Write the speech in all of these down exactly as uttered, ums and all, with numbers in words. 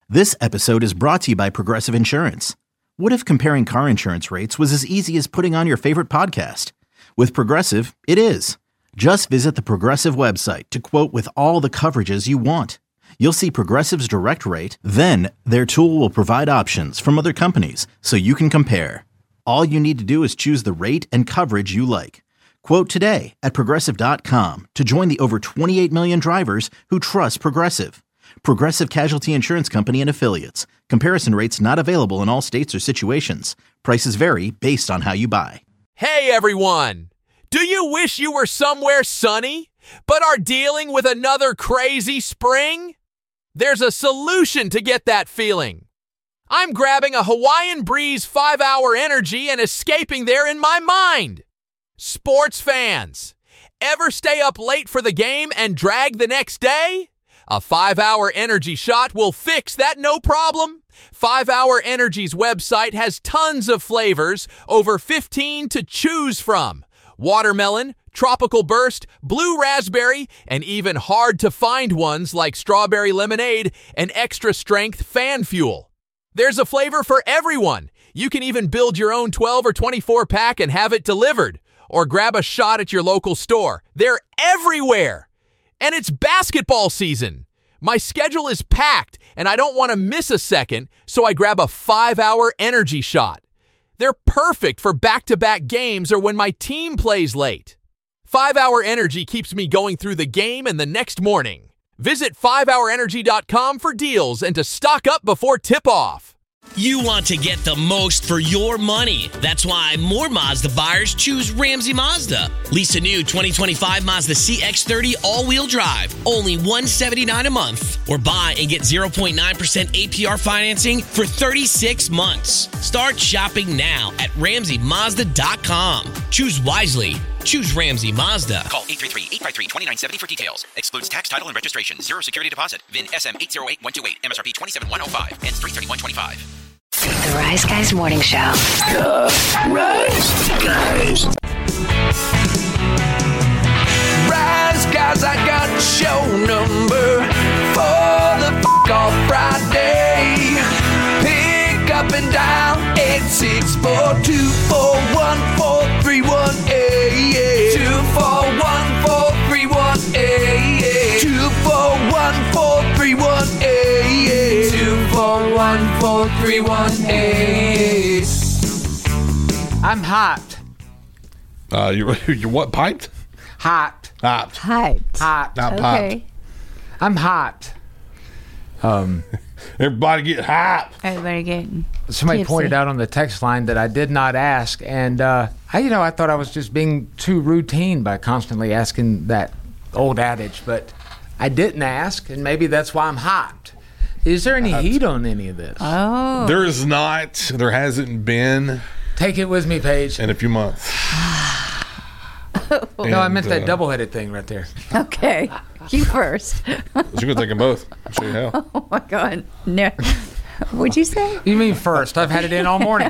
This episode is brought to you by Progressive Insurance. What if comparing car insurance rates was as easy as putting on your favorite podcast? With Progressive, it is. Just visit the Progressive website to quote with all the coverages you want. You'll see Progressive's direct rate, then their tool will provide options from other companies so you can compare. All you need to do is choose the rate and coverage you like. Quote today at Progressive dot com to join the over twenty-eight million drivers who trust Progressive. Progressive Casualty Insurance Company and Affiliates. Comparison rates not available in all states or situations. Prices vary based on how you buy. Hey everyone! Do you wish you were somewhere sunny, but are dealing with another crazy spring? There's a solution to get that feeling. I'm grabbing a Hawaiian Breeze five hour Energy and escaping there in my mind. Sports fans, ever stay up late for the game and drag the next day? A five hour Energy shot will fix that no problem. five hour Energy's website has tons of flavors, over fifteen to choose from. Watermelon, tropical burst, blue raspberry, and even hard-to-find ones like strawberry lemonade and extra-strength fan fuel. There's a flavor for everyone. You can even build your own twelve or twenty-four pack and have it delivered, or grab a shot at your local store. They're everywhere. And it's basketball season. My schedule is packed, and I don't want to miss a second, so I grab a five hour Energy shot. They're perfect for back-to-back games or when my team plays late. five hour Energy keeps me going through the game and the next morning. Visit five hour energy dot com for deals and to stock up before tip-off. You want to get the most for your money. That's why more Mazda buyers choose Ramsey Mazda. Lease a new twenty twenty-five Mazda C X thirty all-wheel drive, only one hundred seventy-nine dollars a month. Or buy and get zero point nine percent A P R financing for thirty-six months. Start shopping now at ramsey mazda dot com. Choose wisely. Choose Ramsey Mazda. Call eight three three, eight five three, two nine seven zero for details. Excludes tax, title, and registration. Zero security deposit. V I N S M eight zero eight one two eight. M S R P twenty-seven one oh five. Ends three thirty-one twenty-five. The Rise Guys Morning Show. The Rise Guys. Rise Guys, I got the show number for the f*** off Friday. Pick up and dial eight six four, two four one, four three one eight. two four one, four three one eight. two four one, four three one eight. two four one, four three one eight. I'm hot. Uh, you're, you're what, piped? Hot. Hot. Hyped. Hot. Not Okay. popped. I'm hot. Um, Everybody get hot. Everybody getting Somebody tipsy. pointed out on the text line that I did not ask, and uh, I, you know, I thought I was just being too routine by constantly asking that old adage, but I didn't ask, and maybe that's why I'm hot. Is there any heat on any of this? Oh. There is not. There hasn't been Take it with me, Paige. in a few months. No, I meant And, that uh, double-headed thing right there. Okay. You first. So you're going to take them both. I'll show you how. Oh, my God. No. What'd you say? You mean first? I've had it in all morning.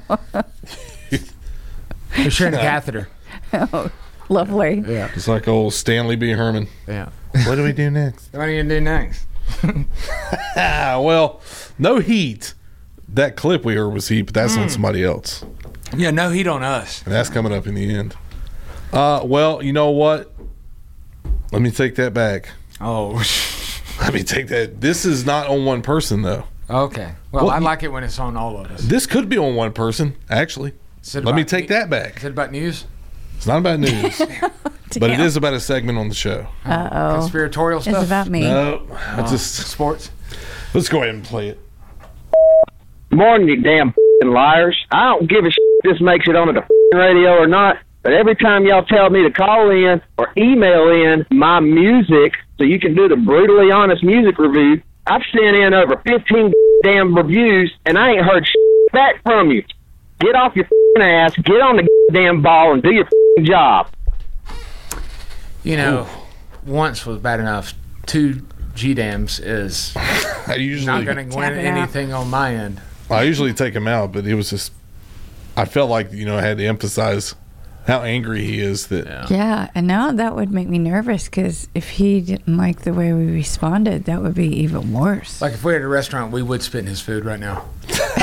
You're sharing a catheter. Oh, lovely. Yeah. It's like old Stanley B. Herman. Yeah. What do we do next? What are you going to do next? Ah, well, no heat. That clip we heard was heat, but that's on somebody else. Yeah, no heat on us. And that's coming up in the end. Uh, well, you know what? Let me take that back. Oh. Let me take that. This is not on one person, though. Okay. Well, Well, I you- like it when it's on all of us. This could be on one person, actually. Is it Let me about- take that Is back. it about news? It's not about news, but it is about a segment on the show. Uh-oh. Conspiratorial It's stuff? about me. No, I Oh, just sports? let's go ahead and play it. Morning, you damn f***ing liars. I don't give a shit if this makes it onto the f***ing radio or not, but every time y'all tell me to call in or email in my music so you can do the brutally honest music review, I've sent in over fifteen damn reviews, and I ain't heard shit back from you. Get off your f***ing ass, get on the damn ball, and do your f***ing job. You know, once was bad enough. Two G-dams is I usually not going to win Tap it out. anything on my end. I usually take him out, but it was just I felt like you know I had to emphasize, how angry he is that. Yeah. Yeah, and now that would make me nervous because if he didn't like the way we responded, that would be even worse. Like if we were at a restaurant, we would spit in his food right now.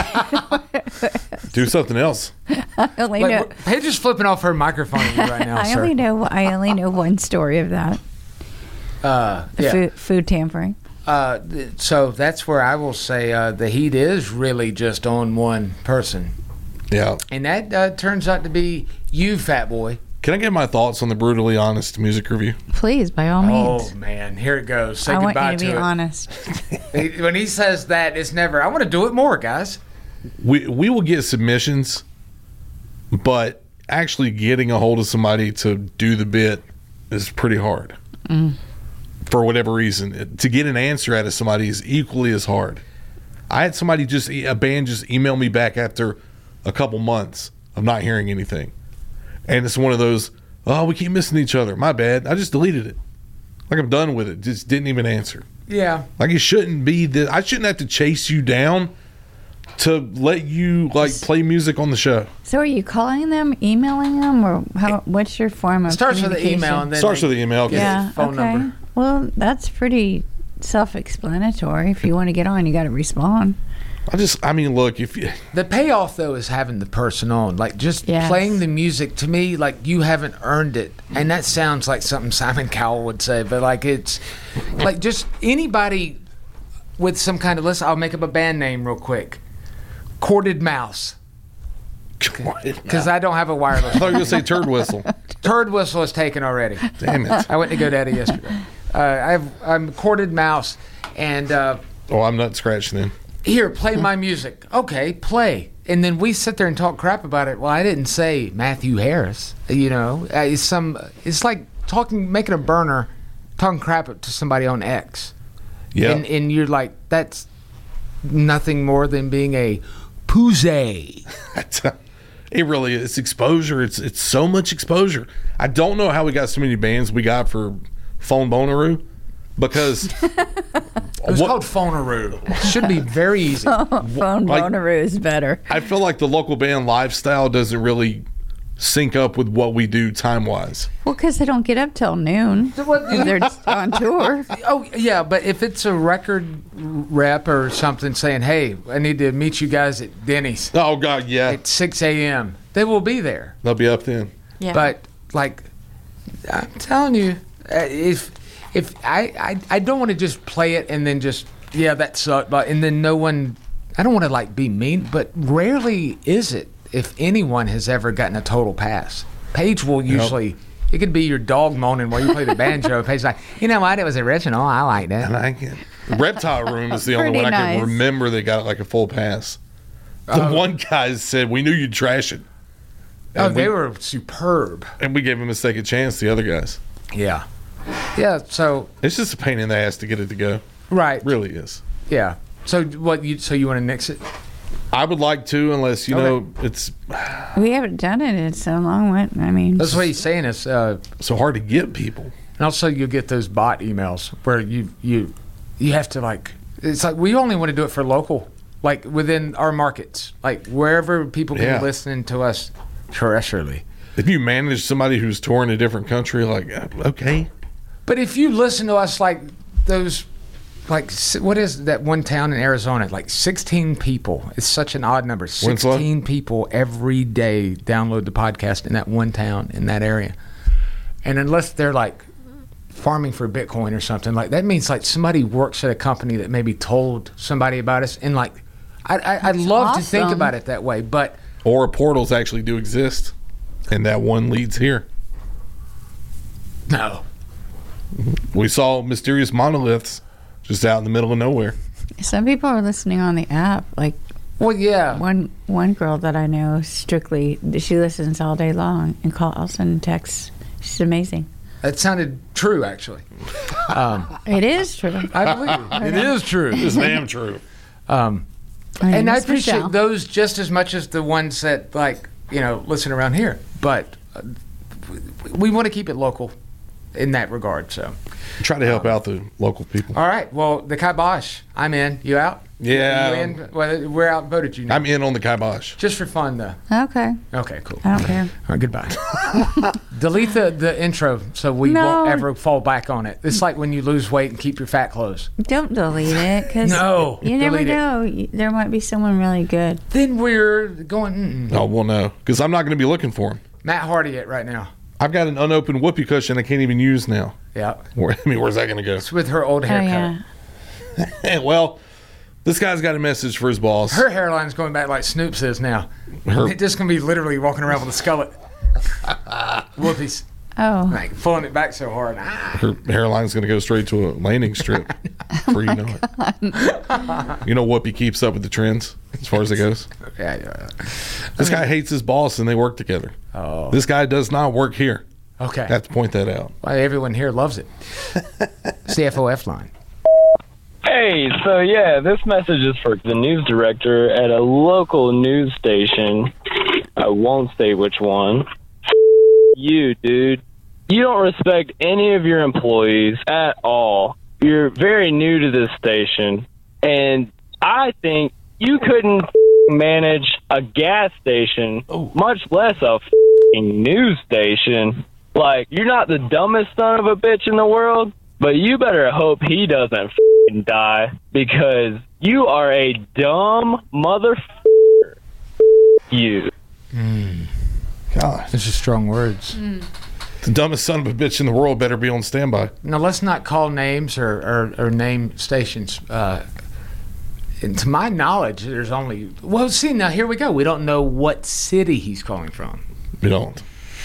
Do something else. I only Like, know. we're- Paige is flipping off her microphone at you right now, I sir. only know. I only know one story of that. Uh, The yeah. food, food tampering. Uh, th- so that's where I will say uh, the heat is really just on one person. Yeah. And that uh, turns out to be you, fat boy. Can I get my thoughts on the brutally honest music review? Please, by all means. Oh, man. Here it goes. Say I want goodbye you to be it. honest. He- when he says that, it's never, I want to do it more, guys. We we will get submissions, but actually getting a hold of somebody to do the bit is pretty hard. Mm. For whatever reason, to get an answer out of somebody is equally as hard. I had somebody just a band just email me back after a couple months of not hearing anything, and it's one of those, oh, we keep missing each other. My bad. I just deleted it. Like I'm done with it. Just didn't even answer. Yeah. Like it shouldn't be that. I shouldn't have to chase you down to let you like play music on the show. So, are you calling them, emailing them, or how? What's your form of It starts with an communication? email and then Starts they with the email. get Yeah. his phone okay. number. Well, that's pretty self-explanatory. If you want to get on, you got to respond. I just, I mean, look, if you, The payoff, though, is having the person on. Like, just Yes. playing the music, to me, like, you haven't earned it. And that sounds like something Simon Cowell would say, but, like, it's, like, just anybody with some kind of, listen, I'll make up a band name real quick. Corded Mouse. Because I don't have a wireless. I thought you were going to say turd whistle. Turd Whistle is taken already. Damn it. I went to GoDaddy yesterday. Uh, I've, I'm Corded Mouse, and uh, Oh, I'm not scratching then. here, play my music. Okay, play. And then we sit there and talk crap about it. Well, I didn't say Matthew Harris. You know, uh, it's some. It's like talking, making a burner, talking crap to somebody on X. Yeah. And, and you're like, that's nothing more than being a poozay. It really is. It's exposure. It's it's so much exposure. I don't know how we got so many bands we got for Phone Boneroo because It was called Phoneroo. Should be very easy. Phone Like- Boneroo is better. I feel like the local band lifestyle doesn't really sync up with what we do time wise. Well, because they don't get up till noon. if they're just on tour. Oh yeah, but if it's a record rep or something saying, "Hey, I need to meet you guys at Denny's Oh God, yeah, at six a.m.," they will be there. they'll be up then. Yeah. But like, I'm telling you, uh, if if I I, I don't want to just play it and then just yeah that sucked, but and then no one. I don't want to like be mean, but rarely is it if anyone has ever gotten a total pass. Paige will usually. It could be your dog moaning while you play the banjo. Paige's like, you know what? It was original. I liked it. And I can, Reptile Room is the only Pretty one I nice. can remember that got like a full pass. The Uh, one guy said we knew you'd trash it. Oh, And they we, were superb. and we gave him a second chance. The other guys, Yeah. Yeah. So it's just a pain in the ass to get it to go. right. It really is. Yeah. So what? You so you want to nix it? I would like to, unless you Okay. know it's We haven't done it in so long. What I mean, That's what he's saying is, uh, so hard to get people. and also you'll get those bot emails where you you you have to like. It's like we only want to do it for local, like within our markets, like wherever people can Yeah. be listening to us terrestrially. If you manage somebody who's touring a different country, like okay, But if you listen to us like those, like s- what is that one town in Arizona? Like sixteen people. It's such an odd number. Winslow? Sixteen people every day download the podcast in that one town in that area. And unless they're like farming for Bitcoin or something, like that means like somebody works at a company that maybe told somebody about us. And like, I I, I love to think awesome. about it that way, but or portals actually do exist, and that one leads here. no. We saw mysterious monoliths just out in the middle of nowhere. some people are listening on the app. Like Well, yeah. one one girl that I know, strictly, she listens all day long and calls and texts. She's amazing. That sounded true, actually. Um, It is true. I believe it. It is true. It's damn true. Um, My name and I is appreciate Michelle. those just as much as the ones that, like, you know, listen around here. But uh, we, we want to keep it local. in that regard. So try to help um, out the local people. All right. Well, the kibosh. I'm in. You out? Yeah. You in? Well, we're outvoted you now. I'm in on the kibosh. Just for fun, though. Okay. Okay, cool. I don't care. All right, goodbye. Delete the, the intro so we No. won't ever fall back on it. It's like when you lose weight and keep your fat clothes. Don't delete it, because No, you never delete it. know. You- There might be someone really good. Then we're going, mm-mm. Oh, well, no, because I'm not going to be looking for him. Matt Hardy it right now. I've got an unopened whoopee cushion I can't even use now. Yeah. Where, I mean, where's that going to go? It's with her old Oh, haircut. yeah. Well, this guy's got a message for his boss. Her hairline's going back like Snoop's is now. Her- It's just going to be literally walking around with a skullet. Whoopies. Oh. Like pulling it back so hard. Ah. Her hairline's going to go straight to a landing strip before you know it. You know Whoopi keeps up with the trends as far as it goes? Yeah, yeah. This guy hates his boss and they work together. Oh. This guy does not work here. Okay. I have to point that out. Why everyone here loves it. C F O F line. Hey, so yeah, this message is for the news director at a local news station. I won't say which one. You, dude. You don't respect any of your employees at all. You're very new to this station, and I think you couldn't manage a gas station, oh. much less a news station. Like, you're not the dumbest son of a bitch in the world, but you better hope he doesn't die, because you are a dumb motherfucker. You. Mm. God. Those are strong words. Mm. The dumbest son of a bitch in the world better be on standby. Now, let's not call names or, or, or name stations. Uh, and to my knowledge, there's only... Well, see, now here we go. We don't know what city he's calling from. We don't.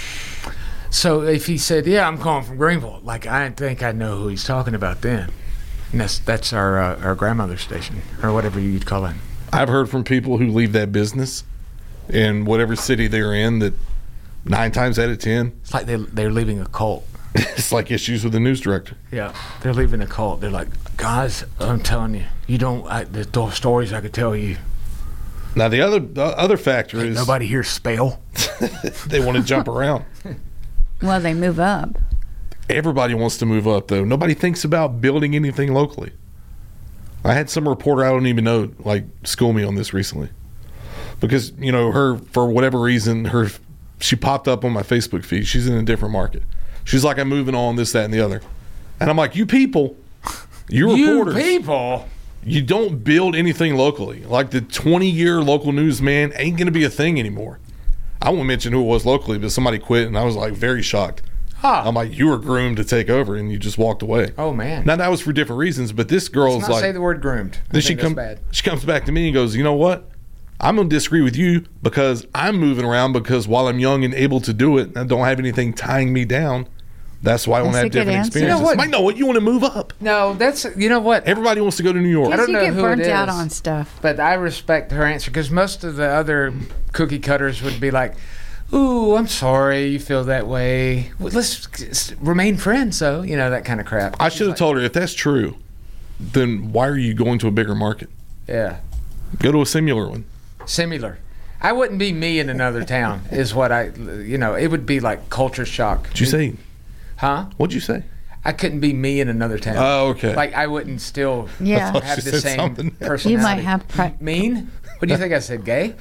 So if he said, yeah, I'm calling from Greenville, like, I think I know who he's talking about then. And that's, that's our, uh, our grandmother's station, or whatever you'd call it. I've heard from people who leave that business in whatever city they're in that nine times out of ten, It's like they, they're leaving a cult. it's like issues with the news director. Yeah, they're leaving a cult. They're like, guys, I'm telling you, you don't. I, there's those stories I could tell you. Now the other the other factor Like, is nobody here spell. they want to jump around. Well, they move up. Everybody wants to move up, though. Nobody thinks about building anything locally. I had some reporter I don't even know like school me on this recently, because you know her for whatever reason her she popped up on my Facebook feed. She's in a different market. She's like, I'm moving on, this, that, and the other. And I'm like, you people, you reporters, You people. you don't build anything locally. Like the twenty-year local newsman ain't going to be a thing anymore. I won't mention who it was locally, but somebody quit, and I was like very shocked. Huh. I'm like, you were groomed to take over, and you just walked away. Oh, man. Now, that was for different reasons, but this girl's Let's not like... say the word groomed. I Then she, think that's come, bad. she comes back to me and goes, you know what? I'm going to disagree with you because I'm moving around because while I'm young and able to do it, and I don't have anything tying me down. That's why I want to That's have a good different answer. experiences. You know what? Mike, no, what? You want to move up. No, that's, you know what? Everybody wants to go to New York. I don't you know get who it burnt out is. on stuff. But I respect her answer, because most of the other cookie cutters would be like, ooh, I'm sorry you feel that way. Well, let's just remain friends, though. You know, that kind of crap. I should have told her, if that's true, then why are you going to a bigger market? Yeah. Go to a similar one. Similar. I wouldn't be me in another town, is what I, you know, it would be like culture shock. What'd you say? Huh? What'd you say? I couldn't be me in another town. Oh, okay. Like, I wouldn't still Yeah. I thought have you the said same something. personality. You might have... Pri- Mean? What do you think I said, gay?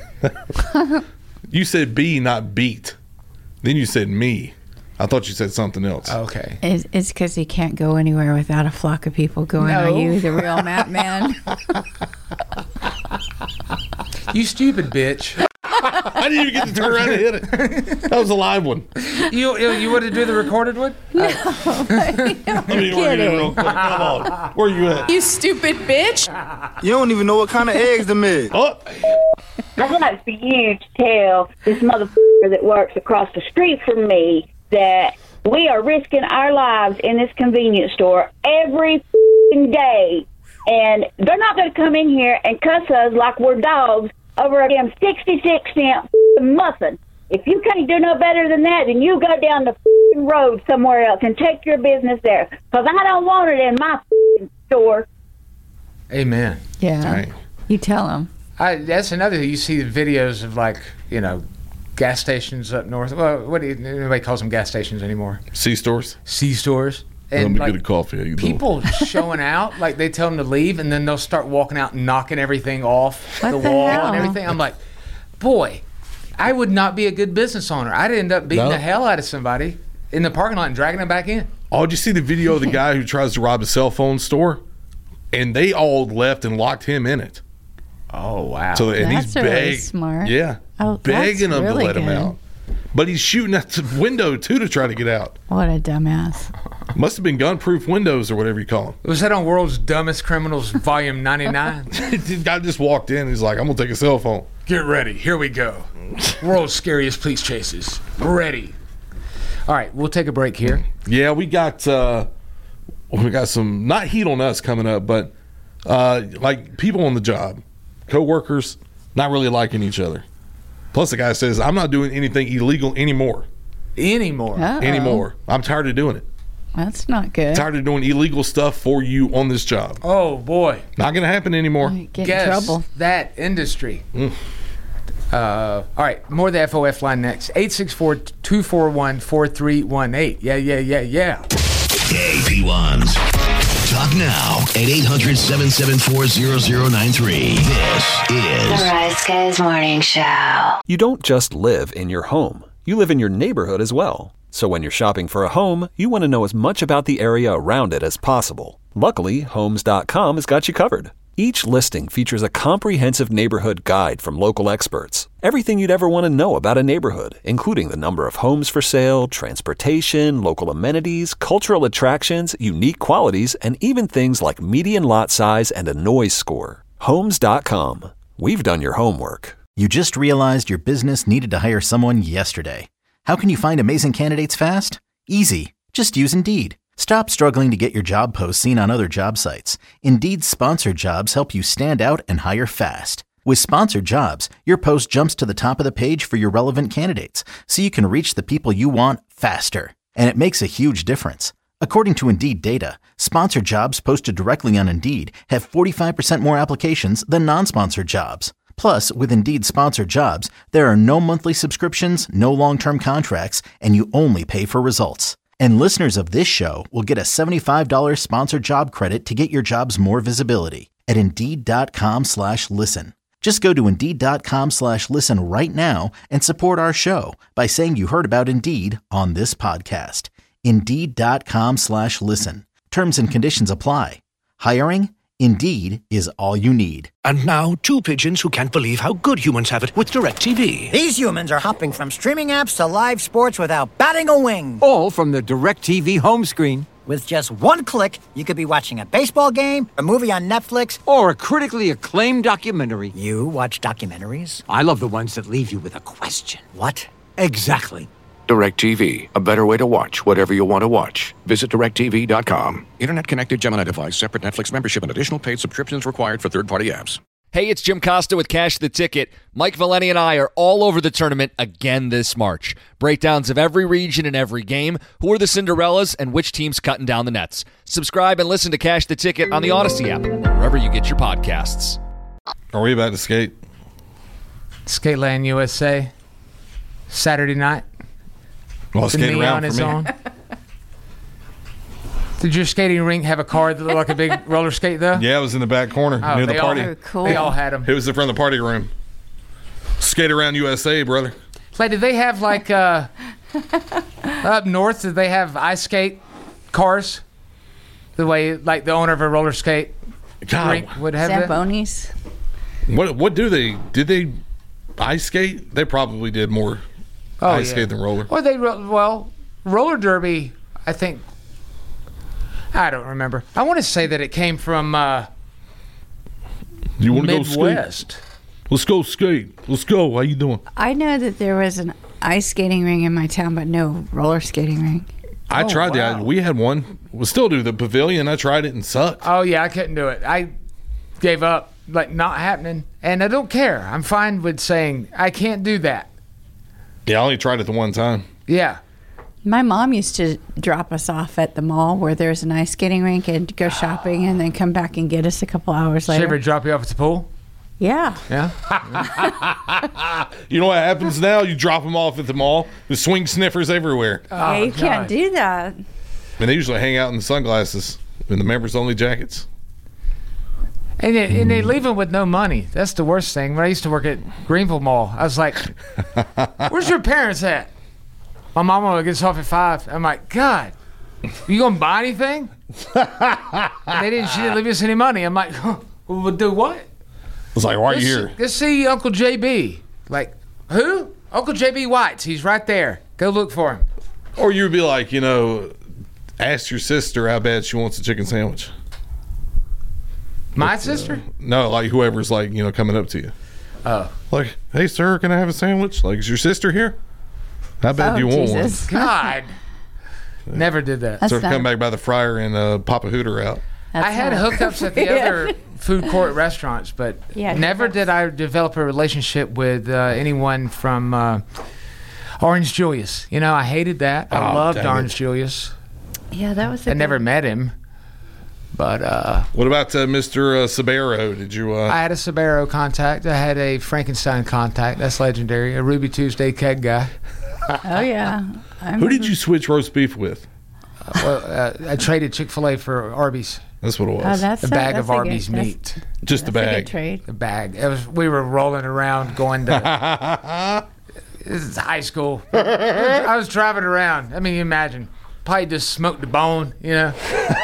You said be, not beat. Then you said me. I thought you said something else. Okay. It's, it's because he can't go anywhere without a flock of people going, No. are you the real Matt Man? You stupid bitch. I didn't even get to turn around and hit it. That was a live one. You you, you want to do the recorded one? Let me work it real quick. Come on. Where you at? You stupid bitch. You don't even know what kind of eggs to make. Oh. I'd like for you to tell this motherfucker that works across the street from me that we are risking our lives in this convenience store every f***ing day, and they're not going to come in here and cuss us like we're dogs over a damn sixty-six cent f***ing muffin. If you can't do no better than that, then you go down the f***ing road somewhere else and take your business there, because I don't want it in my f***ing store. Amen. Yeah. Right. You tell him. I, that's another thing. You see the videos of, like, you know, gas stations up north. Well, what do you, nobody calls them gas stations anymore. C stores. C stores. Let And me like, get a coffee. How you doing? people showing out, like they tell them to leave, and then they'll start walking out and knocking everything off What the the wall hell? and everything. I'm like, boy, I would not be a good business owner. I'd end up beating No. the hell out of somebody in the parking lot and dragging them back in. Oh, did you see the video of the guy who tries to rob a cell phone store? And they all left and locked him in it. Oh, wow. So and That's he's really beg- smart. Yeah, Oh, begging that's them really to let him good. out. But he's shooting at the window too to try to get out. What a dumbass. Must have been gun-proof windows or whatever you call them. Was that on World's Dumbest Criminals, Volume ninety-nine? The guy just walked in. He's like, "I'm gonna take a cell phone." Get ready. Here we go. World's scariest police chases. Ready. All right, we'll take a break here. Yeah, we got uh, we got some not heat on us coming up, but uh, like people on the job, co-workers, not really liking each other. Plus, the guy says, "I'm not doing anything illegal anymore. Anymore. Uh-oh. Anymore. I'm tired of doing it. That's not good. Tired of doing illegal stuff for you on this job. Oh, boy. Not gonna happen anymore." Get in Guess trouble. that industry. Mm. Uh, all right, more of the F O F line next. eight six four, two four one, four three one eight. Yeah, yeah, yeah, yeah. Hey, P ones. Talk now at eight hundred, seven seven four, zero zero nine three. This The is Rise Guys Morning Show. You don't just live in your home. You live in your neighborhood as well. So when you're shopping for a home, you want to know as much about the area around it as possible. Luckily, Homes dot com has got you covered. Each listing features a comprehensive neighborhood guide from local experts. Everything you'd ever want to know about a neighborhood, including the number of homes for sale, transportation, local amenities, cultural attractions, unique qualities, and even things like median lot size and a noise score. Homes dot com. We've done your homework. You just realized your business needed to hire someone yesterday. How can you find amazing candidates fast? Easy. Just use Indeed. Stop struggling to get your job posts seen on other job sites. Indeed's sponsored jobs help you stand out and hire fast. With sponsored jobs, your post jumps to the top of the page for your relevant candidates, so you can reach the people you want faster. And it makes a huge difference. According to Indeed data, sponsored jobs posted directly on Indeed have forty-five percent more applications than non-sponsored jobs. Plus, with Indeed sponsored jobs, there are no monthly subscriptions, no long-term contracts, and you only pay for results. And listeners of this show will get a seventy-five dollars sponsored job credit to get your jobs more visibility at Indeed.com slash listen. Just go to Indeed.com slash listen right now and support our show by saying you heard about Indeed on this podcast. Indeed.com slash listen. Terms and conditions apply. Hiring? Indeed is all you need. And now, two pigeons who can't believe how good humans have it with DirecTV. These humans are hopping from streaming apps to live sports without batting a wing. All from the DirecTV home screen. With just one click, you could be watching a baseball game, a movie on Netflix, or a critically acclaimed documentary. You watch documentaries? I love the ones that leave you with a question. What? Exactly. DirecTV, a better way to watch whatever you want to watch. Visit direct T V dot com. Internet connected Gemini device, separate Netflix membership, and additional paid subscriptions required for third-party apps. Hey, it's Jim Costa with Cash the Ticket. Mike Valeni and I are all over the tournament again this March. Breakdowns of every region and every game, who are the Cinderellas, and which team's cutting down the nets. Subscribe and listen to Cash the Ticket on the Odyssey app, wherever you get your podcasts. Are we about to skate? Skateland U S A, Saturday night. Well, The skate knee around on for its me. own. Did your skating rink have a car that looked like a big roller skate, though? Yeah, it was in the back corner Oh, near they the all- party. Oh, cool. They all had 'em. It was in front of the party room. Skate around U S A, brother. Like, did they have, like, uh, up north, did they have ice skate cars? The way, like, the owner of a roller skate God. rink would have that? Zambonis. What what do they did they ice skate? They probably did more Oh, ice yeah. skate than roller. Or they, ro- well, roller derby, I think, I don't remember. I want to say that it came from uh, You want to go Midwest. skate? Let's go skate. Let's go. How you doing? I know that there was an ice skating ring in my town, but no roller skating ring. I Oh, tried wow. that. We had one. We still do the pavilion. I tried it and sucked. Oh, yeah, I couldn't do it. I gave up, like, not happening. And I don't care. I'm fine with saying I can't do that. Yeah, I only tried it the one time. Yeah. My mom used to drop us off at the mall where there's an ice skating rink and go shopping and then come back and get us a couple hours Did she later. ever drop you off at the pool? Yeah. Yeah. You know what happens now? You drop them off at the mall. The swing sniffers everywhere. yeah, you can't do that. And they usually hang out in the sunglasses in the members-only jackets. And they, and they leave them with no money. That's the worst thing. When I used to work at Greenville Mall, I was like, where's your parents at? My mama gets off at five. I'm like, God, you going to buy anything? And they didn't, she didn't leave us any money. I'm like, huh, we'll do what? It's like, why are you Let's- here? Let's see Uncle J B. Like, who? Uncle J B White's. He's right there. Go look for him. Or you would be like, you know, ask your sister how bad she wants a chicken sandwich. My But, sister? Uh, no, like whoever's like, you know, coming up to you. Oh. Like, hey, sir, can I have a sandwich? Like, is your sister here? How bad Oh, do you want Jesus. God. Never did that. one? So come back by the fryer and uh, pop a hooter out. I had not- hookups at the Yeah. other food court restaurants, but Yeah, never did I develop a relationship with uh, anyone from uh, Orange Julius. You know, I hated that. I Oh, loved dang Orange it. Julius. Yeah, that was. I never met him, but uh, What about uh, Mister Uh, Sabero? Did you? Uh, I had a Sabero contact. I had a Frankenstein contact. That's legendary. A Ruby Tuesday keg guy. Oh yeah. I who did you switch roast beef with? Uh, well, uh, I traded Chick-fil-A for Arby's. That's what it was. Oh, that's a a- bag that's of a good- Arby's that's- meat. Just a That's a good bag. trade. A bag. It was. We were rolling around, going to. This is high school. I was driving around. I mean, you imagine. Probably just smoked the bone, you know.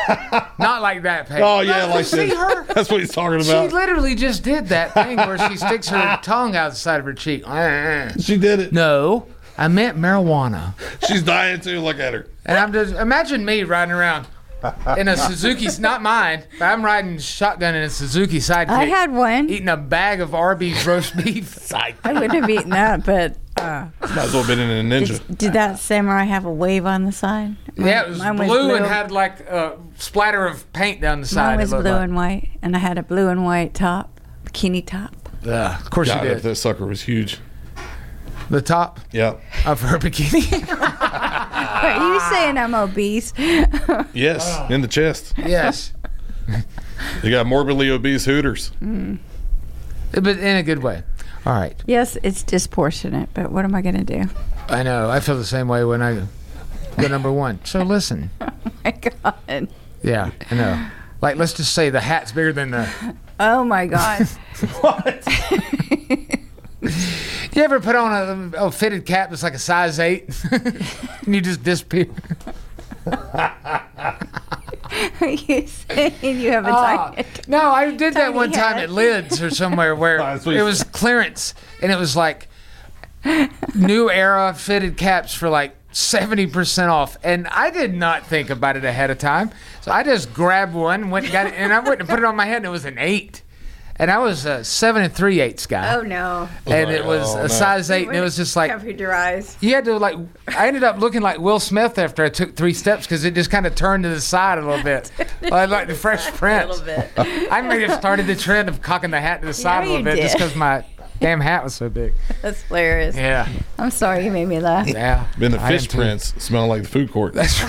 Not like that, Peggy. Oh yeah, No, like see that. her. That's what he's talking She about. literally just did that thing where she sticks her tongue out the side of her cheek. She did it. No, I meant marijuana. She's dying too. Look at her. And I'm just imagine me riding around in a Suzuki, not mine, but I'm riding shotgun in a Suzuki Sidekick. I had one. Eating a bag of Arby's roast beef. I wouldn't have eaten that, but uh, Might as well have been in a ninja. did, did that samurai have a wave on the side? Yeah, it was Mine blue, and had like a splatter of paint down the side. Mine it was looked blue like. and white, and I had a blue and white top, bikini top. Yeah, of course God, you if did. that sucker was huge. The top Yeah. of her bikini. Are you saying I'm obese? Yes, in the chest. Yes, You got morbidly obese Hooters. Mm. but in a good way. All right. Yes, it's disproportionate, but what am I going to do? I know. I feel the same way when I go number one. So listen. Oh my God. Yeah, I know. Like, let's just say the hat's bigger than the. Oh my God. What? You ever put on a, a fitted cap that's like a size eight, and you just disappear? Are you saying you have a Ah, tiny? no, I did that tiny one time hat? at Lids or somewhere where That's what it you was clearance, and it was like new era fitted caps for like seventy percent off, and I did not think about it ahead of time, so I just grabbed one, went and got it, and I went and put it on my head, and it was an eight. And I was a seven and three eighths guy. Oh no. And it was Oh, a no. size eight, and it was just like Cover your eyes. you had to like. I ended up looking like Will Smith after I took three steps because it just kind of turned to the side a little bit, like, like the Fresh Prince. A little bit. I may have started the trend of cocking the hat to the side Yeah, a little you bit just did. because my damn hat was so big. That's hilarious. Yeah, I'm sorry you made me laugh. yeah. Been the I am fish too. prints smelling like the food court. That's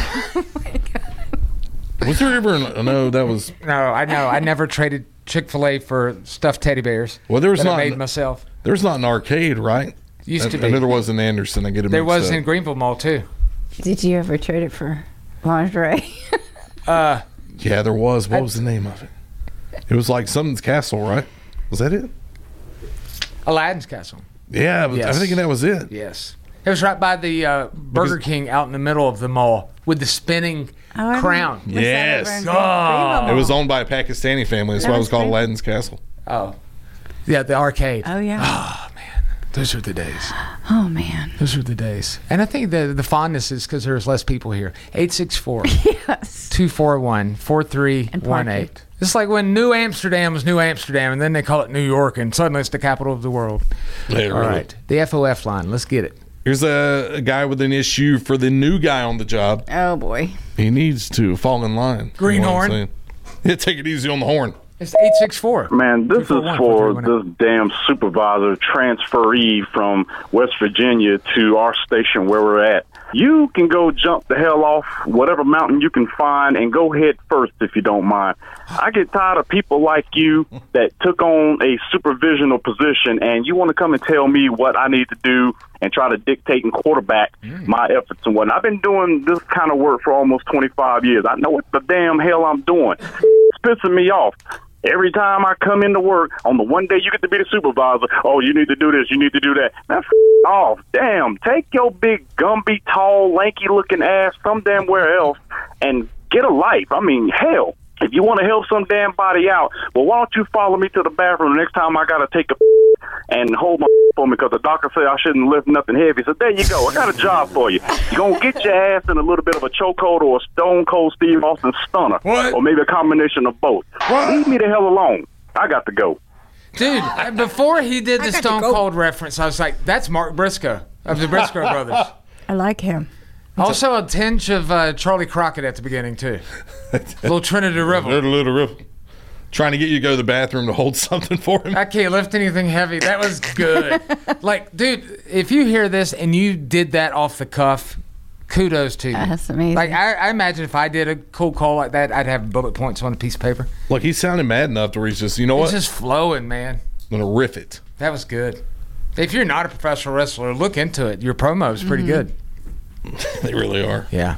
Was there ever? An, no, that was. no, I know. I never traded Chick-fil-A for stuffed teddy bears. Well, there was that not. I made myself. There's not an arcade, right? Used I, to I be. know there was in Anderson. I get it There mixed was up. in Greenville Mall too. Did you ever trade it for lingerie? Uh, Yeah, there was. What was the name of it? It was like something's castle, right? Was that it? Aladdin's Castle. Yeah, but Yes. I'm thinking that was it. Yes. It was right by the uh, Burger Because- King out in the middle of the mall with the spinning Oh, I crown. remember- was that Yes. over in Green- Oh. Greenville It was Mall? owned by a Pakistani family. That's That why it was was called great. Aladdin's Castle. Oh. Yeah, the arcade. Oh yeah. Oh, man. Those were the days. Oh man. Those were the days. And I think the the fondness is because there's less people here. eight six four, Yes. two four one, four three one eight. It's like when New Amsterdam was New Amsterdam, and then they call it New York, and suddenly it's the capital of the world. Yeah, All really. right. The F O F line. Let's get it. Here's a, a guy with an issue for the new guy on the job. Oh boy. He needs to fall in line. Greenhorn. You know what I'm saying? Yeah, take it easy on the horn. It's eight six four. Man, this is for this damn supervisor transferee from West Virginia to our station where we're at. You can go jump the hell off whatever mountain you can find and go head first if you don't mind. I get tired of people like you that took on a supervisional position and you want to come and tell me what I need to do and try to dictate and quarterback mm. my efforts and whatnot. I've been doing this kind of work for almost twenty-five years. I know what the damn hell I'm doing. It's pissing me off. Every time I come into work, on the one day you get to be the supervisor, oh, you need to do this, you need to do that. Now, f*** off. Damn, take your big, Gumby, tall, lanky-looking ass some damn where else and get a life. I mean, hell, if you want to help some damn body out, well, why don't you follow me to the bathroom the next time I got to take a and hold my for me because the doctor said I shouldn't lift nothing heavy. So there you go. I got a job for you. You're going to get your ass in a little bit of a chokehold or a Stone Cold Steve Austin stunner. What? Or maybe a combination of both. What? Leave me the hell alone. I got to go. Dude, before he did the Stone Cold reference, I was like, that's Mark Briscoe of the Briscoe Brothers. I like him. Also a tinge of uh, Charlie Crockett at the beginning, too. Little Trinity River. Little, little River. Trying to get you to go to the bathroom to hold something for him. I can't lift anything heavy. That was good. Like, dude, if you hear this and you did that off the cuff, kudos to you. That's amazing. Like, I, I imagine if I did a cold call like that, I'd have bullet points on a piece of paper. Look, he's sounding mad enough to where he's just, you know what? He's just flowing, man. I'm going to riff it. That was good. If you're not a professional wrestler, look into it. Your promo is pretty mm-hmm. good. They really are. Yeah.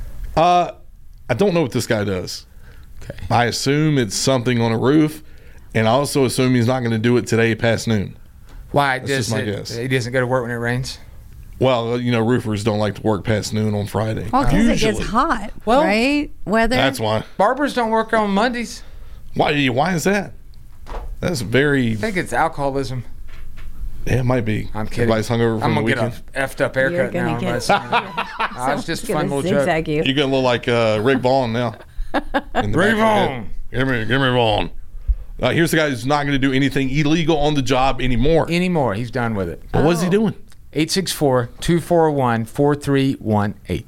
Uh, I don't know what this guy does. Okay. I assume it's something on a roof, and I also assume he's not going to do it today past noon. Why? That's just my guess. He doesn't go to work when it rains? Well, you know, roofers don't like to work past noon on Friday. Well, because it gets hot, well, right? Weather. That's why. Barbers don't work on Mondays. Why? Why is that? That's very... I think it's alcoholism. Yeah, it might be. I'm kidding. Everybody's hungover from I'm the gonna weekend. get a effed up haircut now. Get, yeah. oh, it's just a fun little joke. You. You're gonna look like uh, Rick Vaughn now. Rick Vaughn. Give me, give me Vaughn. Uh, here's the guy who's not going to do anything illegal on the job anymore. Anymore. He's done with it. Well, oh. What's he doing? eight six four, two four one, four three one eight.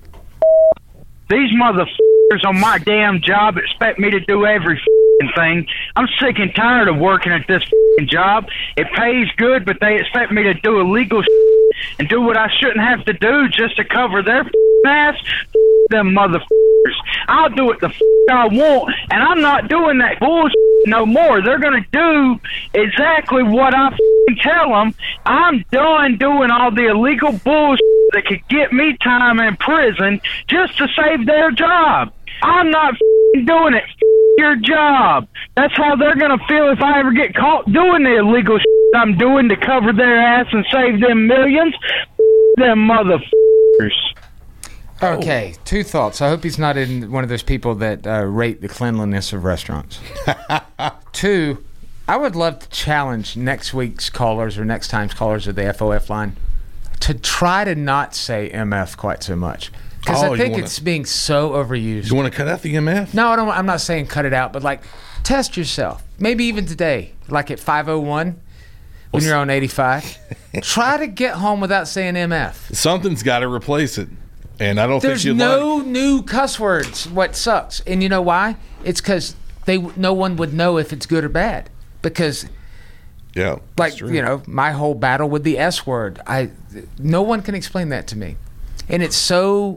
These motherfuckers on my damn job expect me to do every thing. I'm sick and tired of working at this job. It pays good, but they expect me to do illegal and do what I shouldn't have to do just to cover their ass. Them motherfuckers. I'll do it the f- I want, and I'm not doing that bullshit no more. They're gonna do exactly what I f- tell them. I'm done doing all the illegal bullshit that could get me time in prison just to save their job. I'm not f- doing it. F- your job. That's how they're gonna feel if I ever get caught doing the illegal shit I'm doing to cover their ass and save them millions. F- them motherfuckers. Okay, two thoughts. I hope he's not in one of those people that uh, rate the cleanliness of restaurants. Two, I would love to challenge next week's callers or next time's callers of the F O F line to try to not say M F quite so much. Because oh, I think wanna, it's being so overused. You want to cut out the M F? No, I don't, I'm not saying cut it out, but like test yourself. Maybe even today, like at five oh one when you're on eighty-five. Try to get home without saying M F. Something's got to replace it. And I don't There's think no like... new cuss words. What sucks, and you know why? It's because they no one would know if it's good or bad. Because, yeah, like you know, my whole battle with the S word, I no one can explain that to me, and it's so.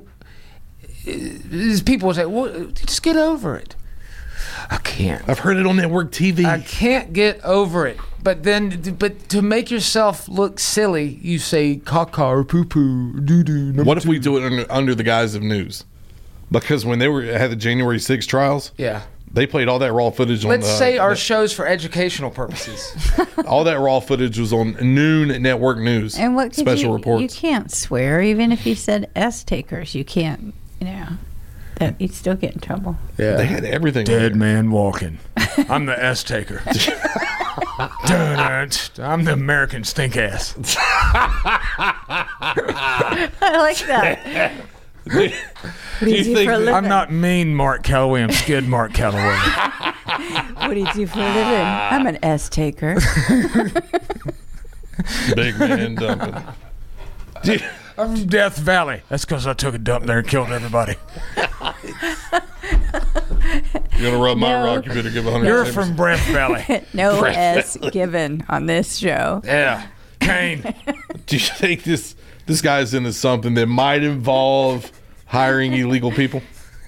People say, "Well, just get over it." I can't. I've heard it on network T V. I can't get over it. But then, but to make yourself look silly, you say caca or poo poo, doo doo. What if we do it under, under the guise of news? Because when they were had the January sixth trials, yeah, they played all that raw footage. Let's on Let's say our the, show's for educational purposes. All that raw footage was on noon network news. And what could special you, reports? You can't swear, even if you said S takers. You can't, you know. That you'd still get in trouble. Yeah, they had everything. Dead man walking. I'm the S taker. I'm the American stink ass. I like that. Do, do you think for a I'm not mean Mark Calloway. I'm skid Mark Calloway. What do you do for a living? I'm an S taker. Big man dumping. Do I'm from Death Valley. That's because I took a dump there and killed everybody. You're gonna rub my No. rock. You better give a hundred. You're from Breath Valley. No Breath S Valley. given on this show. Yeah. Kane. Do you think this this guy's into something that might involve hiring illegal people?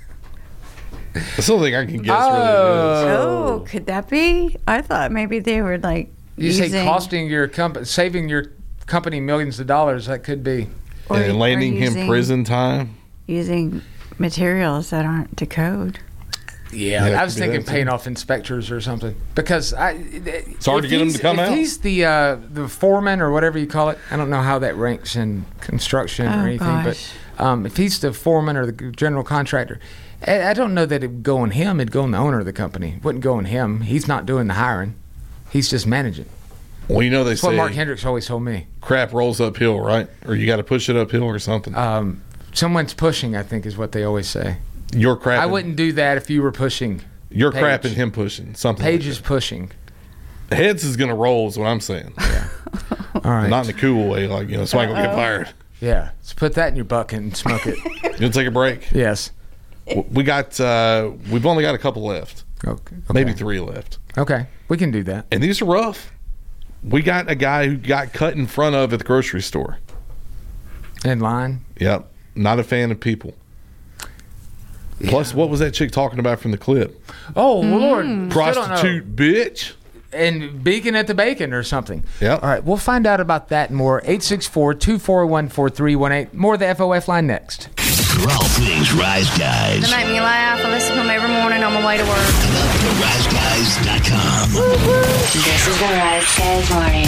I still think I can guess what it is. Oh, could that be? I thought maybe they were like You using, say costing your company, saving your company millions of dollars. That could be. Or- and landing or him using- prison time. using materials that aren't to code. Yeah, Yeah, I it was could be thinking that, paying too. off inspectors or something because I. It's hard to get 'em to come if out. He's the uh, the foreman or whatever you call it. I don't know how that ranks in construction Oh, or anything, gosh. but um, if he's the foreman or the general contractor, I, I don't know that it'd go on him. It'd go on the owner of the company. It wouldn't go on him. He's not doing the hiring. He's just managing. Well, you know they That's what say Mark Hendricks always told me. crap rolls uphill, right? Or you got to push it uphill or something. Um, someone's pushing, I think, is what they always say. You're crapping. I wouldn't do that if you were pushing. You're Paige. crapping him pushing something. Paige like is pushing. that. Heads is gonna roll is what I'm saying. All right. Not in a cool way, like you know, so I can get fired. Yeah. Let's put that in your bucket and smoke it. You gonna take a break? Yes. W- We got. uh We've only got a couple left. Okay. Maybe three left. Okay. We can do that. And these are rough. We got a guy who got cut in front of at the grocery store. In line. Yep. Not a fan of people. Plus, what was that chick talking about from the clip? Oh, Lord. Still don't know. Prostitute bitch. And beacon at the bacon or something. Yep. All right. We'll find out about that and more. eight six four, two four one, four three one eight. More of the F O F line next. For all things Rise Guys. They make me laugh. I listen to them every morning on my way to work. The rise guys dot com. This is the Rise Guys Morning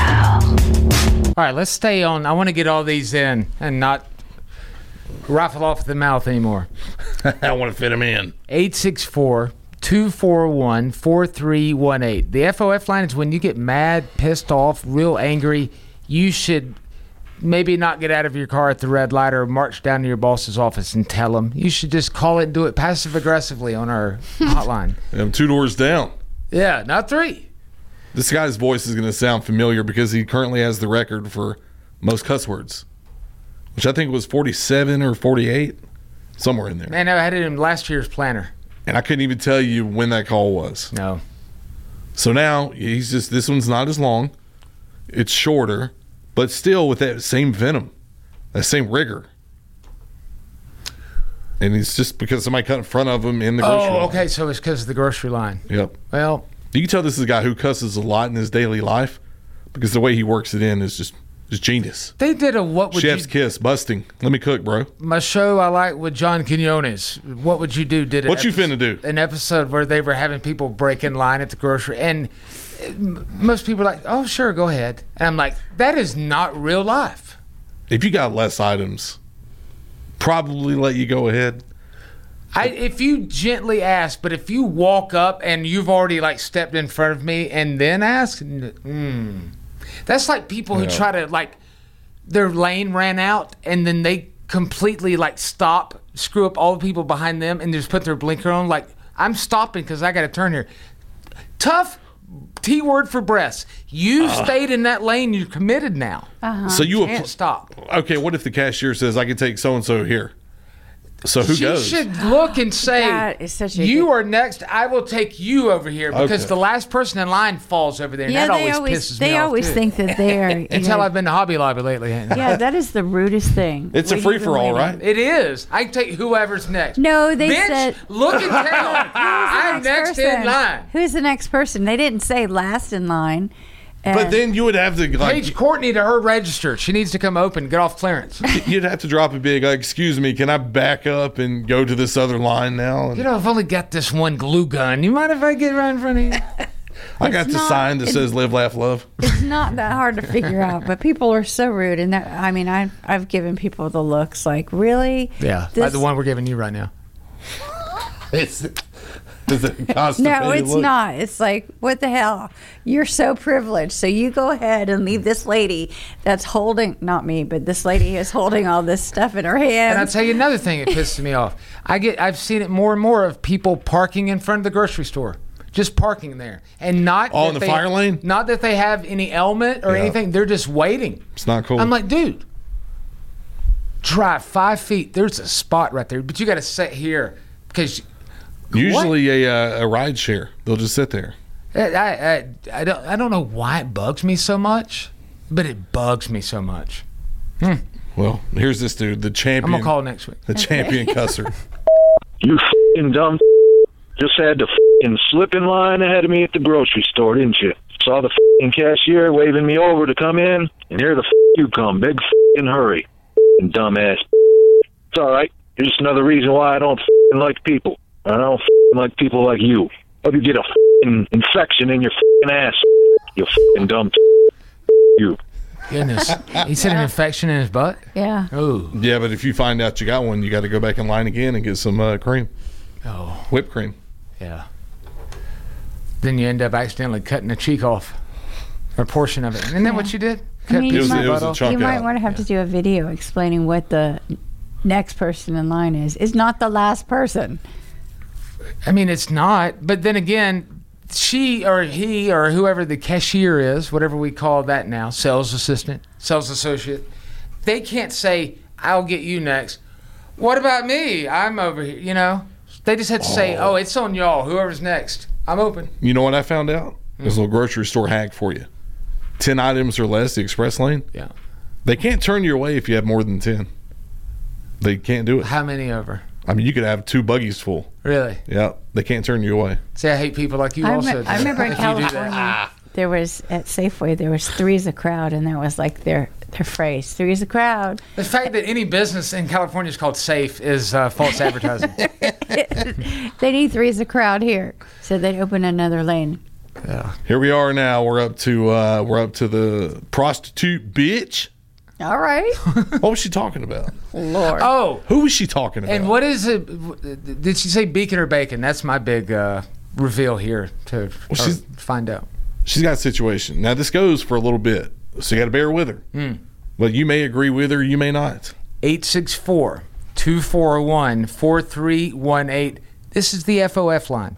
Show. All right. Let's stay on. I want to get all these in and not rifle off the mouth anymore. I want to fit him in. eight six four, two four one, four three one eight. The F O F line is when you get mad, pissed off, real angry, you should maybe not get out of your car at the red light or march down to your boss's office and tell him. You should just call it and do it passive-aggressively on our hotline. I'm two doors down. Yeah, not three. This guy's voice is going to sound familiar because he currently has the record for most cuss words, which I think was forty-seven or forty-eight, somewhere in there. Man, I had it in last year's planner. And I couldn't even tell you when that call was. No. So now he's just, this one's not as long. It's shorter, but still with that same venom, that same rigor. And it's just because somebody cut in front of him in the grocery Oh, line. okay, so it's because of the grocery line. Yep. Well, You can tell this is a guy who cusses a lot in his daily life because the way he works it in is just, just genius. they did a what would Chef's you... kiss, busting. Let me cook, bro. My show I like with John Quinones. What would you do? Did an What you episode- finna do? An episode where they were having people break in line at the grocery, and m- most people are like, "Oh, sure, go ahead." And I'm like, "That is not real life." If you got less items, probably let you go ahead. I, if you gently ask, but if you walk up and you've already like stepped in front of me and then ask, n- mm. that's like people who Yeah. try to like their lane ran out and then they completely like stop, screw up all the people behind them, and just put their blinker on. Like, I'm stopping because I got to turn here. Tough T word for breasts. You Uh. stayed in that lane. You're committed now. Uh-huh. So you can't appl- stop. Okay, what if the cashier says I can take so and so here? So who she goes? should look and say, That is such a "You good- are next. I will take you over here," because Okay. the last person in line falls over there, and Yeah, that they always, always pisses they me always off too. think that they are. you Until know- I've been to Hobby Lobby lately. Yeah, that is the rudest thing. It's a When free you've for all, been right? waiting. It is. I can take whoever's next. No, they Bitch, said. look and tell. Who's the I'm next in person? line. Who's the next person? They didn't say last in line. But And- then you would have to like Paige Courtney to her register. She needs to come open, get off clearance. you'd have to drop a big. Uh, Excuse me, can I back up and go to this other line now? And You know, I've only got this one glue gun. You mind if I get right in front of you? I got it's the not- sign that it's- says "Live, Laugh, Love." It's not that hard to figure out, but people are so rude, and that, I mean, I I've given people the looks like, really? Yeah, This- like the one we're giving you right now. It's, is it a No, constipated it's look? not. It's like, what the hell? You're so privileged. So you go ahead and leave this lady that's holding, not me, but this lady is holding all this stuff in her hand. And I'll tell you another thing that pisses me off. I get, I've seen it more and more of people parking in front of the grocery store, just parking there, and not Oh, that in the they- fire lane? Not that they have any ailment or Yeah. anything. They're just waiting. It's not cool. I'm like, dude, drive five feet. There's a spot right there, but you got to sit here because Usually a uh, a ride share. They'll just sit there. I, I, I, don't, I don't know why it bugs me so much, but it bugs me so much. Hmm. Well, here's this dude, the champion. I'm going to call next week. The champion cusser. You f***ing dumb just had to f***ing slip in line ahead of me at the grocery store, didn't you? Saw the f***ing cashier waving me over to come in, and here the f*** you come. Big f***ing hurry. F***ing dumbass. It's all right. Here's just another reason why I don't f***ing like people. I don't f***ing like people like you. Hope you get a f***ing infection in your f***ing ass. You f***ing dumb you. Goodness. He said an infection in his butt? Yeah. Oh. Yeah, but if you find out you got one, you got to go back in line again and get some uh, cream. Oh. Whipped cream. Yeah. Then you end up accidentally cutting a cheek off. Or a portion of it. Isn't that Yeah. what you did? I Cut mean, a piece you of might, the butt off? you might want to have to do a video explaining what the next person in line is. It's not the last person. I mean, it's not. But then again, she or he or whoever the cashier is, whatever we call that now, sales assistant, sales associate, they can't say, I'll get you next. What about me? I'm over here, you know? They just have to say, oh, it's on y'all. Whoever's next. I'm open. You know what I found out? There's a little grocery store hack for you. ten items or less, the express lane. Yeah. They can't turn you away if you have more than ten. They can't do it. How many over? I mean, you could have two buggies full. Really? Yeah. They can't turn you away. See, I hate people like you I, also. rem- I remember in if you do that. California, there was at Safeway, there was three's a crowd, and that was like their their phrase, three's a crowd. The fact that any business in California is called safe is uh, false advertising. They need three's a crowd here, so they'd open another lane. Yeah. Here we are now. We're up to uh, we're up to the prostitute bitch. All right. What was she talking about? Lord. Oh. Who was she talking about? And what is it? Did she say beacon or bacon? That's my big uh, reveal here to Well, she's- find out. She's got a situation. Now, this goes for a little bit, so you got to bear with her. Mm. Well, you may agree with her, you may not. eight six four, two four one, four three one eight. This is the F O F line.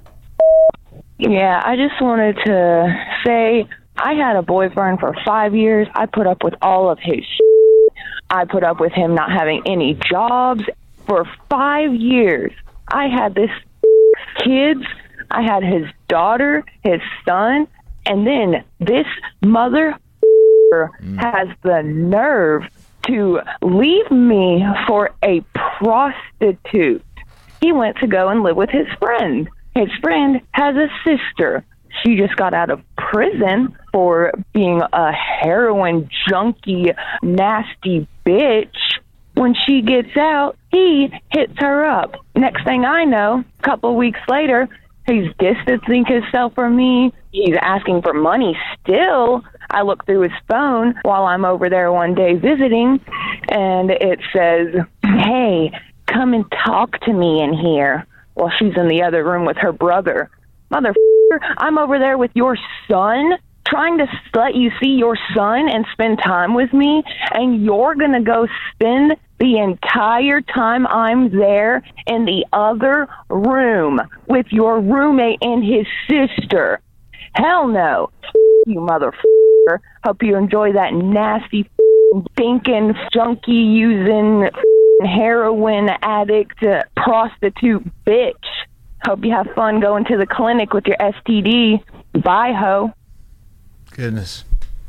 Yeah, I just wanted to say I had a boyfriend for five years. I put up with all of his shit. I put up with him not having any jobs for five years. I had this kids. I had his daughter, his son, and then this mother mm. has the nerve to leave me for a prostitute. He went to go and live with his friend. His friend has a sister. She just got out of prison for being a heroin junkie, nasty bitch. When she gets out, he hits her up. Next thing I know, a couple weeks later, he's distancing himself from me. He's asking for money still. I look through his phone while I'm over there one day visiting, and it says, hey, come and talk to me in here. While she's in the other room with her brother. Motherfucker, I'm over there with your son, trying to let you see your son and spend time with me, and you're going to go spend the entire time I'm there in the other room with your roommate and his sister. Hell no. You motherfucker. Hope you enjoy that nasty stinking junkie using heroin addict uh, prostitute bitch. Hope you have fun going to the clinic with your S T D. Bye, ho. Goodness.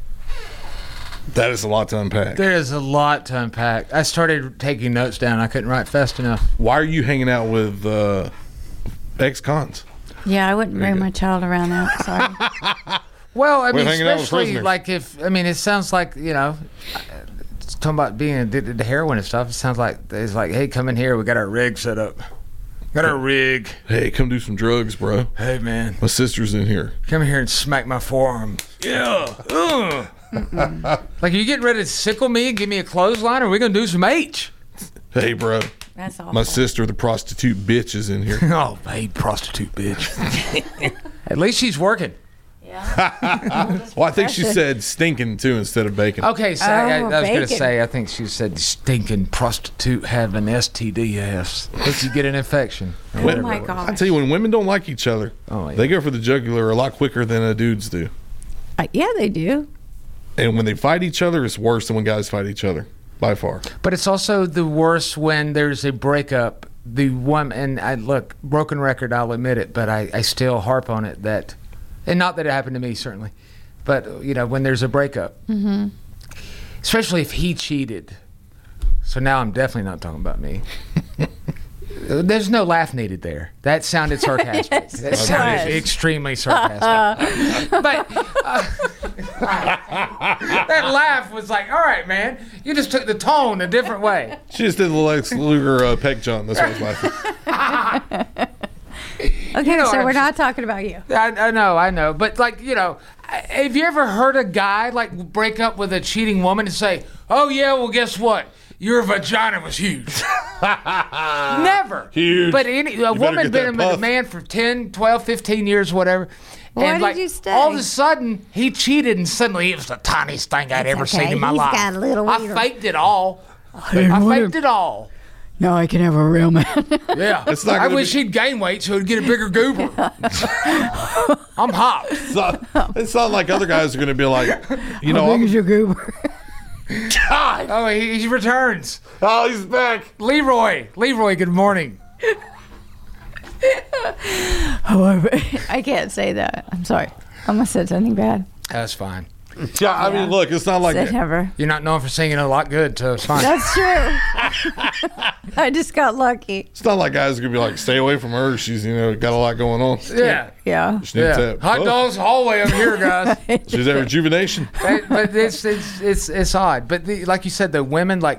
That is a lot to unpack. There is a lot to unpack. I started taking notes down. I couldn't write fast enough. Why are you hanging out with uh, ex-cons? Yeah, I wouldn't bring my child around that. Sorry. Well, I We're mean, hanging out with especially prisoners. like if, I mean, it sounds like, you know, it's talking about being addicted to heroin and stuff. It sounds like it's like, hey, come in here. We got our rig set up. Got our rig. Hey, come do some drugs, bro. Hey, man. My sister's in here. Come here and smack my forearm. Yeah. Ugh. Like, are you getting ready to sickle me and give me a clothesline, or are we going to do some H? Hey, bro. That's awful. My sister, the prostitute bitch, is in here. Oh, hey, prostitute bitch. At least she's working. Well, I think she said stinking, too, instead of bacon. Okay, so I, I Oh, was going to bacon. say, I think she said stinking prostitute having S T D ass. If you get an infection. or When- whatever it was. gosh. I tell you, when women don't like each other, Oh, yeah. they go for the jugular a lot quicker than uh, dudes do. Uh, yeah, they do. And when they fight each other, it's worse than when guys fight each other, by far. But it's also the worst when there's a breakup the one, and I look, broken record, I'll admit it, but I, I still harp on it that, and not that it happened to me, certainly, but, you know, when there's a breakup, Mm-hmm. especially if he cheated. So now I'm definitely not talking about me. There's no laugh needed there. That sounded sarcastic. Yes, that it sounded was. extremely sarcastic. But uh, that laugh was like, all right, man, you just took the tone a different way. She just did the Lex Luger uh, peck jump. That's what I was laughing. Okay, You know so what we're I'm not talking about you. I, I know, I know. But, like, you know, have you ever heard a guy, like, break up with a cheating woman and say, oh, yeah, well, guess what? Your vagina was huge. Never. Huge. But any, a better woman get been that with a puff. man for ten, twelve, fifteen years, whatever. Why and did like, you stay? all of a sudden, he cheated, and suddenly it was the tiniest thing I'd It's ever okay. seen in my He's life. got a little I wiener. faked it all. didn't I want faked it all. No, I can have a real man. Yeah. It's not I gonna wish be- he'd gain weight so he'd get a bigger goober. I'm hot. It's not, it's not like other guys are going to be like, you know, How big I'm- is your goober? God. Oh, he, he returns. Oh, he's back. Leroy. Leroy, good morning. However, I can't say that. I'm sorry. I almost said something bad. That's fine. Yeah, I mean, look, it's not like Said never. You're not known for singing a lot good, so it's fine. That's true. I just got lucky. it's not like guys are gonna be like, stay away from her. She's, you know, got a lot going on. Yeah. Yeah. She needs Yeah. that. Hot Oh, dogs hallway over here, guys. she's at rejuvenation. but but it's, it's it's it's odd. But the, like you said, the women like.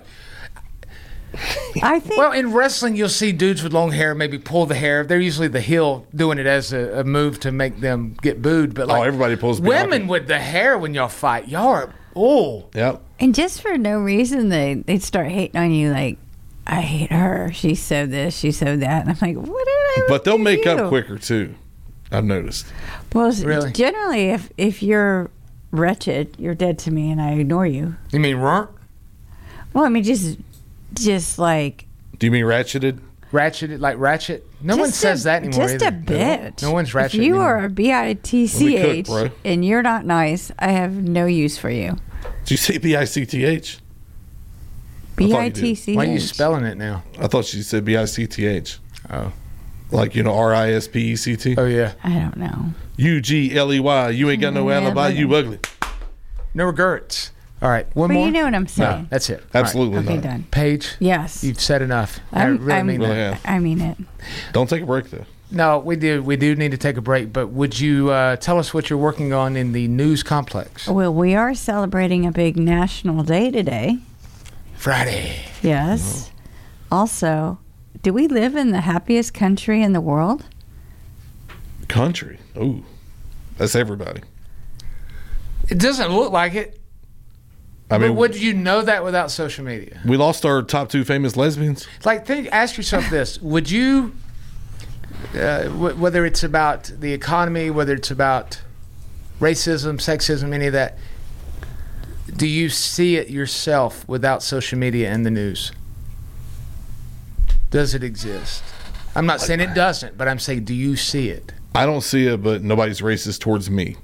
I think. Well, in wrestling, you'll see dudes with long hair maybe pull the hair. They're usually the heel doing it as a, a move to make them get booed. But like Oh, everybody pulls women Bianca. with the hair when y'all fight, y'all are oh Yep. And just for no reason, they they start hating on you. Like, I hate her. She's so this. She's so that. And I'm like, what did I? ever But they'll do make to up you? quicker too. I've noticed. Well, s- Really? generally, if if you're wretched, you're dead to me, and I ignore you. You mean runt? Well, I mean, just just like Do you mean ratcheted? Ratchet like ratchet? No one just says a, that anymore. Just either. a bit. No one's ratchet. If you anymore. are a B I T C Let me H cook, bro. and you're not nice, I have no use for you. Did you say B I C T H? B I T C H. Why are you spelling it now? I thought she said B I C T H. Oh. Like, you know, R I S P E C T? Oh, yeah. I don't know. U G L E Y. You ain't got no Yeah, alibi. but- You ugly. No regrets. All right. One But more. you know what I'm saying. No, that's it. Absolutely Okay, not. done. Paige, Yes. you've said enough. I I'm- really I'm- mean Really that. have. I mean it. Don't take a break, though. No, we do. We do need to take a break. But would you uh, tell us what you're working on in the news complex? Well, we are celebrating a big national day today. Friday. Yes. Also, do we live in the happiest country in the world? Country. Ooh. That's everybody. It doesn't look like it. I mean, but would you know that without social media? we lost our top two famous lesbians. Like, think, ask yourself this: would you, uh, w- whether it's about the economy, whether it's about racism, sexism, any of that, do you see it yourself without social media and the news? Does it exist? I'm not saying it doesn't, but I'm saying, do you see it? I don't see it, but nobody's racist towards me.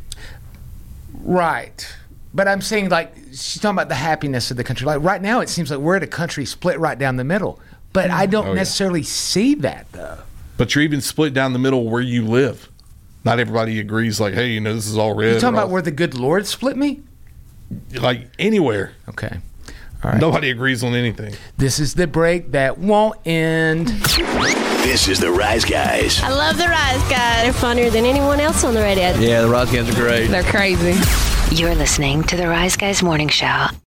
Right. But I'm saying, like, she's talking about the happiness of the country. Like, right now, it seems like we're at a country split right down the middle. But I don't Oh, yeah. necessarily see that, though. But you're even split down the middle where you live. Not everybody agrees, like, hey, you know, this is all red. You talking or about all- where the good Lord split me? Like, anywhere. Okay. All right. Nobody agrees on anything. This is the break that won't end. This is the Rise Guys. I love the Rise Guys. They're funnier than anyone else on the radio. Yeah, the Rise Guys are great. They're crazy. You're listening to the Rise Guys Morning Show.